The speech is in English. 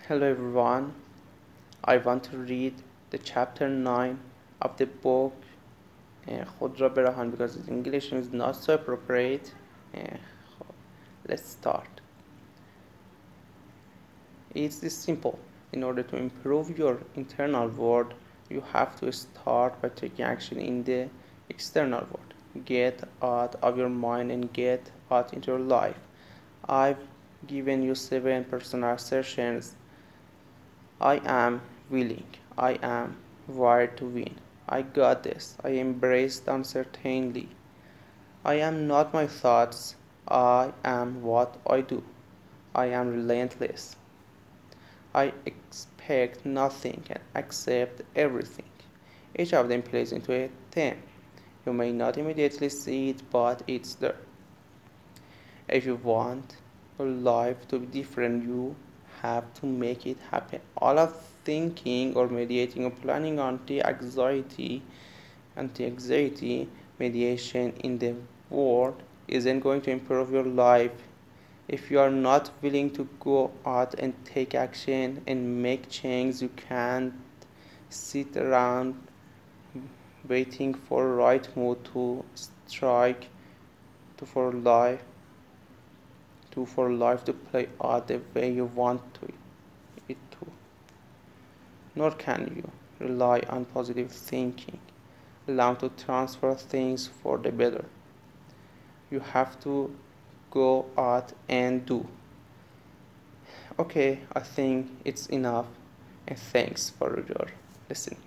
Hello everyone. I want to read the chapter 9 of the book خود را برهان because English is not so appropriate. Uh, let's start. It's this simple. In order to improve your internal world, you have to start by taking action in the external world. Get out of your mind and get out into your life. I've given you 7 personal assertions. I am willing. I am wired to win. I got this. I embraced uncertainty. I am not my thoughts. I am what I do. I am relentless. I expect nothing and accept everything. Each of them plays into a theme. You may not immediately see it, but it's there. If you want your life to be different, you have to make it happen. All of thinking or mediating or planning anti-anxiety mediation in the world isn't going to improve your life if you are not willing to go out and take action and make change. You can't sit around waiting for right mood to strike to for life to play out the way you want it to. Nor can you rely on positive thinking. Learn to transfer things for the better. You have to go out and do. Okay, I think it's enough, and thanks for your listening.